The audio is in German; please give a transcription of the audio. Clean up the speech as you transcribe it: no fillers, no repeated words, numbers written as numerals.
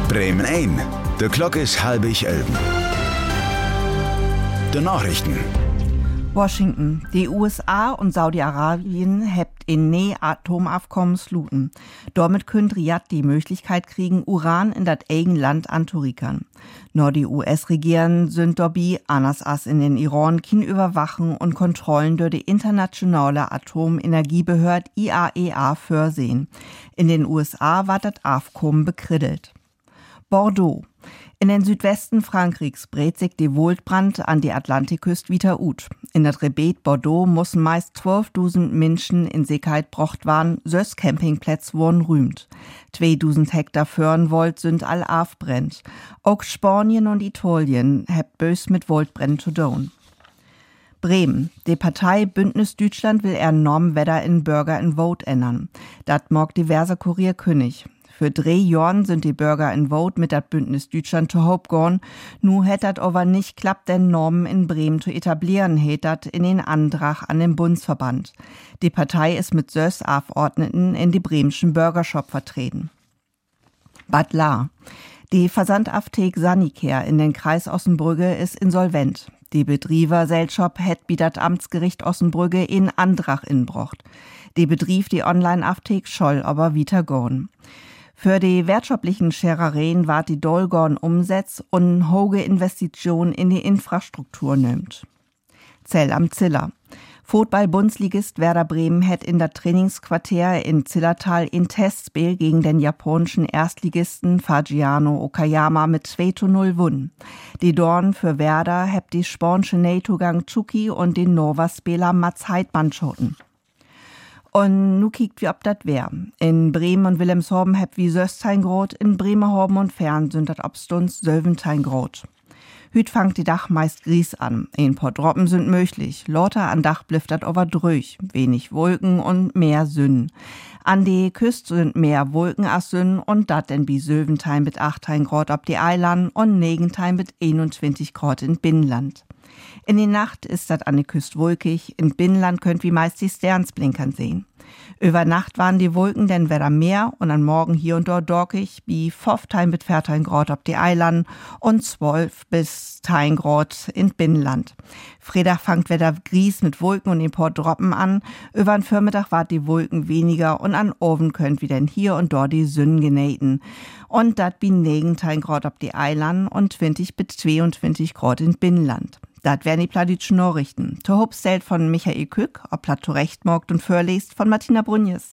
Bremen ein. De Glock is 10:30. De Nachrichten. Washington. Die USA und Saudi-Arabien hebt in Atomabkommen sluten. Damit könnt Riyadh die Möglichkeit kriegen, Uran in das eigen Land anzurickern. Nur die US-Regieren sind dabei, anders als in den Iran, kein Überwachen und Kontrollen durch die internationale Atomenergiebehörde IAEA vorsehen. In den USA war das Abkommen bekrittelt. Bordeaux. In den Südwesten Frankreichs brät sich die Waldbrand an die Atlantikküste wieder ut. In der Gebiet Bordeaux mussten meist 12.000 Menschen in Sicherheit brocht waren, 6 Campingplätze wurden rühmt. 2.000 Hektar Föhrenwald sind all aufbrennt. Auch Spanien und Italien hebt bös mit Waldbrennen zu tun. Bremen. Die Partei Bündnis Deutschland will enorm Wetter in Bürger in Vote ändern. Dat mag diverse Kurier König. Für 3 Jahren sind die Bürger in Vote mit dat Bündnis Deutschland zu Hope gorn. Nu hätt dat aber nicht klappt, den Normen in Bremen zu etablieren, hätt dat in den Antrag an den Bundesverband. Die Partei ist mit 6 Abgeordneten in die bremischen Bürgershop vertreten. Bad Lahr. Die Versandapotheke Sanicare in den Kreis Ossenbrügge ist insolvent. Die Betrievergesellschaft hätt bi dat Amtsgericht Ossenbrügge in Antrag inbrocht. Die Betrieb die Online-Apotheke scholl aber wieder gorn. Für die wirtschaftlichen Scherereien ward die Dolgorn umsetzt und hohe Investitionen in die Infrastruktur nimmt. Zell am Ziller. Fußball-Bundesligist Werder Bremen hätt in der Trainingsquartier in Zillertal in Testspiel gegen den japanischen Erstligisten Fagiano Okayama mit 2:0 gewonnen. Die Dorn für Werder hebt die spornsche Neuzugang Chucky und den Nova-Spieler Mats Heidmann schoten. Und nu kiekt wie ob dat wär. In Bremen und Wilhelmshaven heb wie 16 Grad, in Bremerhaven und Fern sind dat obstuns 17 Grad. Hüt fangt die Dach meist gries an. Ein paar Droppen sind möglich. Lauter an Dach blifft dat aber drüch. Wenig Wolken und mehr Sünn. An die Küste sind mehr Wolken als Sünn und dat denn bi 17 mit 18 Grad ob die Eiland und 19 mit 21 Grad in Binnenland. In die Nacht ist dat an die Küste wolkig, in Binnenland könnt wie meist die Sternsblinkern sehen. Über Nacht waren die Wolken denn wieder mehr und am Morgen hier und dort dorkig, wie 15 bis 14 Grad ob die Eiland und 12 bis 10 Grad in Binnenland. Freitag fangt wieder gries mit Wolken und ein paar Droppen an. Über den Vormittag ward die Wolken weniger und an Oven könnt wie denn hier und dort die Sünnen genähten. Und dat bi 19 Grad ob die Eiland und 20 bis 22 Grad in Binnenland. Dat wären die Pladitschen Nachrichten. Zur Hopstelt von Michael Kück, ob Platt zurechtmorgt und vorlest von Martina Brunjes.